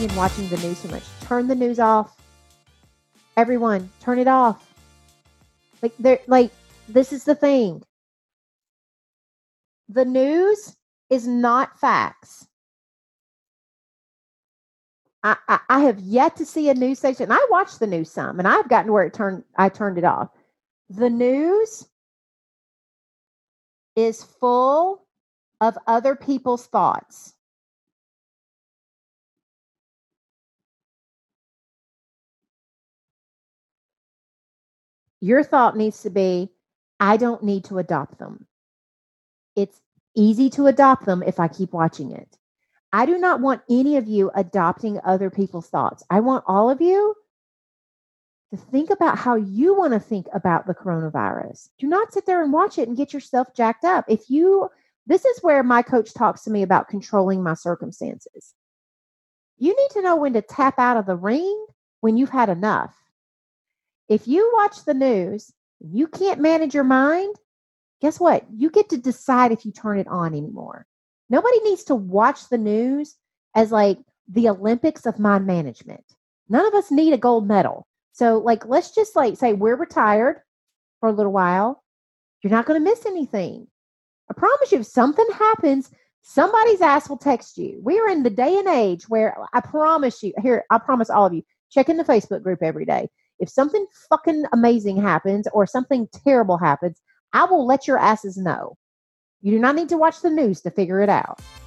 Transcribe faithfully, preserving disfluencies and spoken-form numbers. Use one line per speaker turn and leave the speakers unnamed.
and watching the news so much. Turn the news off. Everyone, turn it off. Like they're like, this is the thing. The news is not facts. I, I, I have yet to see a news station. I watch the news some, and I've gotten to where it turned. I turned it off. The news is full of other people's thoughts. Your thought needs to be, I don't need to adopt them. It's easy to adopt them if I keep watching it. I do not want any of you adopting other people's thoughts. I want all of you to think about how you want to think about the coronavirus. Do not sit there and watch it and get yourself jacked up. If you, this is where my coach talks to me about controlling my circumstances. You need to know when to tap out of the ring when you've had enough. If you watch the news, you can't manage your mind, guess what? You get to decide if you turn it on anymore. Nobody needs to watch the news as like the Olympics of mind management. None of us need a gold medal. So like, let's just like say we're retired for a little while. You're not going to miss anything. I promise you, if something happens, somebody's ass will text you. We are in the day and age where I promise you, here, I promise all of you, check in the Facebook group every day. If something fucking amazing happens or something terrible happens, I will let your asses know. You do not need to watch the news to figure it out.